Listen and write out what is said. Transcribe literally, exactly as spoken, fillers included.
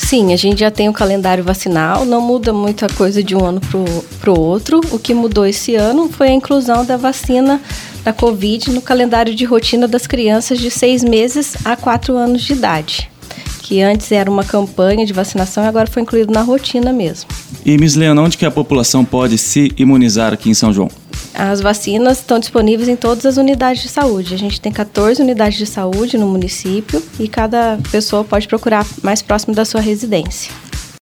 Sim, a gente já tem o calendário vacinal, não muda muita coisa de um ano para o outro. O que mudou esse ano foi a inclusão da vacina da Covid no calendário de rotina das crianças de seis meses a quatro anos de idade, que antes era uma campanha de vacinação e agora foi incluído na rotina mesmo. E, Miss Leana, onde que a população pode se imunizar aqui em São João? As vacinas estão disponíveis em todas as unidades de saúde. A gente tem quatorze unidades de saúde no município e cada pessoa pode procurar mais próximo da sua residência.